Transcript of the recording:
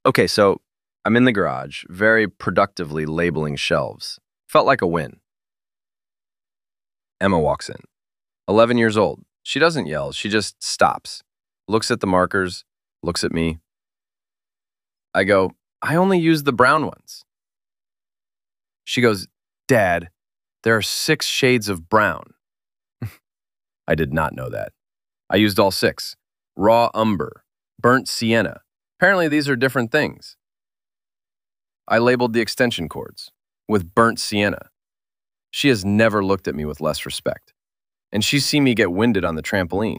Okay, so I'm in the garage, very productively labeling shelves. Felt like a win. Emma walks in. 11 years old. She doesn't yell, she just stops, looks at the markers, looks at me. I go, I only use the brown ones. She goes, Dad, there are 6 shades of brown. I did not know that. I used all 6. Raw umber, burnt sienna. Apparently these are different things. I labeled the extension cords with burnt sienna. She has never looked at me with less respect. And she's seen me get winded on the trampoline.